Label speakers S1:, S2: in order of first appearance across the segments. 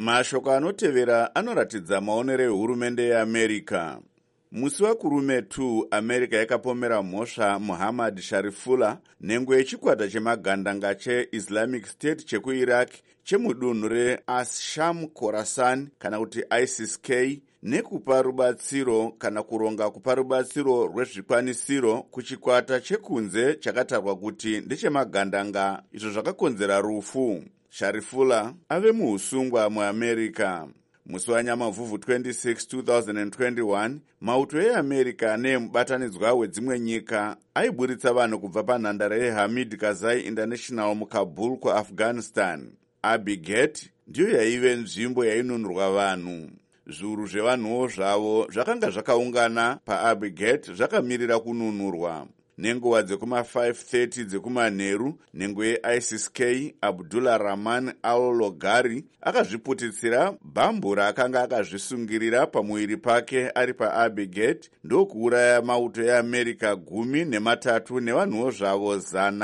S1: Mashoko anotevera anoratidza maonero ehurumende yeAmerica. Musi wakurume 2 America yakapomera mhosva Muhammad Sharifullah, nhengo yechikwata chemagandanga che-Islamic State chekuIraq chemudunhu reAs-Sham Khorasan kana kuti ISIS-K, nekupa rubatsiro kana kuronga kupa rubatsiro rwezvikwanisiro kuchikwata chekunze chakatarwa kuti ndechemagandanga, izvo zvakakonzera rufu. Sharifullah ave muusungwa muAmerica. Musi wanyamavhuvhu 26, 2021, mauto eAmerica neemubatanidzwa wedzimwe nyika aiburitsa vanhu kubva panhandare yeHamid Karzai International muKabul kuAfghanistan. Abbey Gate ndiyo yaive nzvimbo yainunurwa vanhu. Zviuru zvevanhuwo zvavo zvakanga zvakaungana paAbbey Gate zvakamirira kununurwa. Nenguva dzekuma-5:30 dzekumanheru, nhengo yeISIS-K Abdullah Rahman al-Logari akazviputitsira bhambu raakanga akazvisungirira pamuviri pake ari paAbbey Gate ndokuuraya mauto eAmerica 13 nevanhuwo zvavo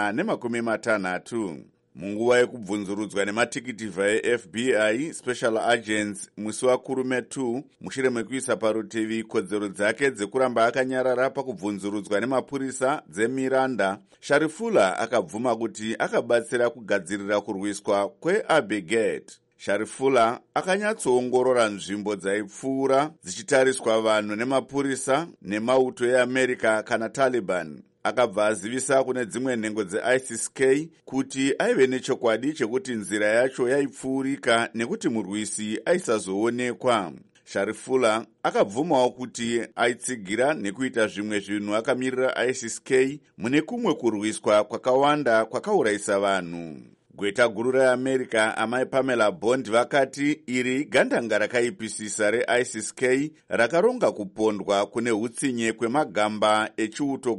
S1: 160. Munguva yekubvunzurudzwa nematikitivha eFBI Special Agents musi wakurume 2, mushure mekuisa parutivi kodzero dzake dzekuramba akanyarara pakubvunzurudzwa nemapurisa dzeMiranda, Sharifullah akabvuma kuti akabatsira kugadzirira kurwiswa kweAbbey Gate. Sharifullah akanyatsoongorora nzvimbo dzaipfuura dzichitariswa vanhu nemapurisa nemauto eAmerica kana Taliban. Akabva azivisa kune dzimwe nhengo dzeISIS-K kuti aive nechokwadi chekuti nzira yacho yaipfuurika nekuti murwisi aisazoonekwa. Sharifullah akabvumawo kuti aitsigira nekuita zvimwe zvinhu akamirira ISIS-K mune kumwe kurwiswa kwakawanda kwakaurayisa vanhu. Gweta guru reAmerica amai Pamela Bond vakati iri gandanga rakaipisisa reISIS-K rakaronga kupondwa kune hutsinye kwemagamba echiuto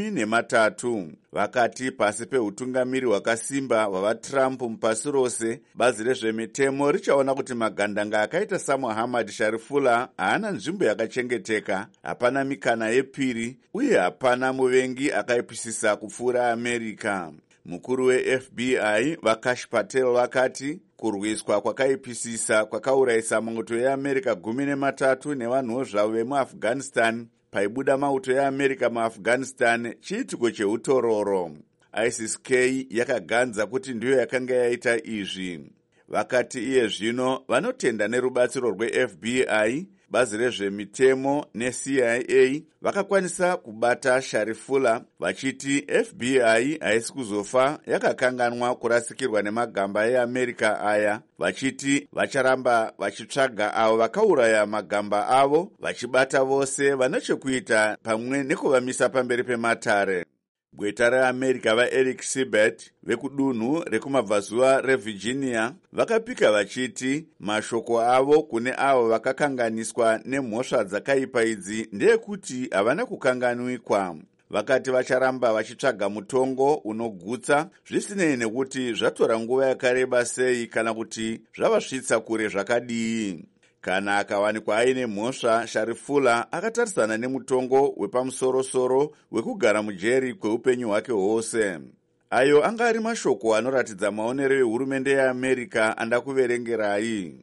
S1: 13. Vakati pasi peutungamiri hwakasimba hwavaTrump mupasi rose, bazi rezvemitemo richaona kuti magandanga akaita saMuhammad Sharifullah haana nzvimbo yakachengeteka, hapana mikana yepiri uye hapana muvengi akaipisisa kupfuura America. Mukuru weFBI Vakash Patel vakati kurwiswa kwakaipisisa kwakaurayisa mauto eAmerica 13 nevanhuwo zvavo vemuAfghanistan paibuda mauto eAmerica muAfghanistan chiitiko cheutororo. ISIS-K yakaganza kuti ndiyo yakanga yaita izvi. Vakati iye zvino vanotenda nerubatsiro rweFBI, bazi rezvemitemo neCIA vakakwanisa kubata Sharifullah, vachiti FBI haisi kuzofa yakakanganwa kurasikirwa nemagamba eAmerica aya, vachiti vacharamba vachitsvaga avo vakauraya magamba avo, vachibata vose vanechekuita pamwe nekuvamisa pamberi pematare. Gweta reAmerica vaEric Sibert vekudunhu rekumabvazuva reVirginia vakapika vachiti mashoko avo kune avo vakakanganiswa nemhosva dzakaipa idzi ndeyekuti havana kukanganwikwa. Vakati vacharamba vachitsvaga mutongo unogutsa zvisinei nekuti zvatora nguva yakareba sei kana kuti zvavasvitsa kure zvakadii. Kana akawanikwa aine mhosva, Sharifullah akatarisana nemutongo wepamusoro-soro wekugara mujeri kweupenyu hwake hwose. Ayo anga ari mashoko anoratidza maonero ehurumende yeAmerica andakuverengerai.